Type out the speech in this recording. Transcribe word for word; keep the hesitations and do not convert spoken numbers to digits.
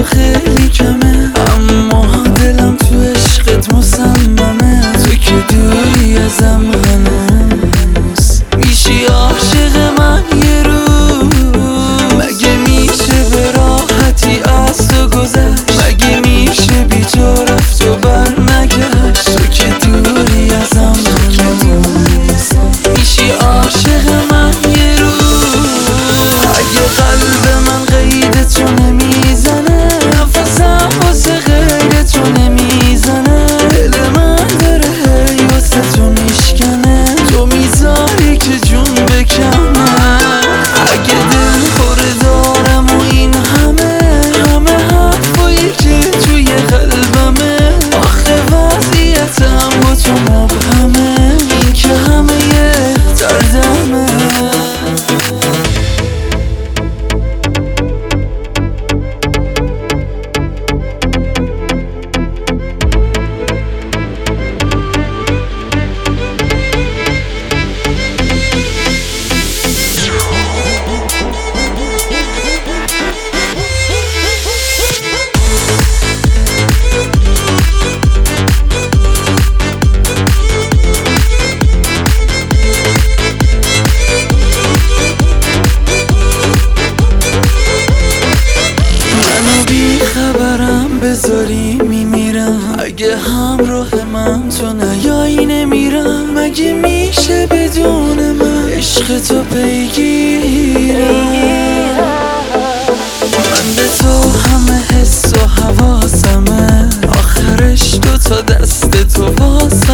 تو خیلی کمه، اما دلم تو عشقت مصممه. تو که دوری ازم هنوز میشی عاشق من یه روز. مگه میشه به راحتی از تو گذشت؟ مگه میشه بی تو رفت و بر نگشت؟ تو که دوری ازم هنوز میشی عاشق من یه روز. اگه قلب من قید تو نمیزنه، نفسم واسه غیر تو نمیزنه، دل من داره هی واسه تو میشکنه، تو میذاری که جون بکنه. اگه دل خوره دارم و این همه همه حرفایی که توی قلبمه، آخه وضعیتم با تو مبهمه، این که همه یه دردمه. خبرم بذاری میمیرم، اگه همراه من تو نیایی نمیرم. مگه میشه بدون من عشق تو پیگیرم؟ من به تو همه حس و حواسمه، آخرش دو تا دست تو واسمه.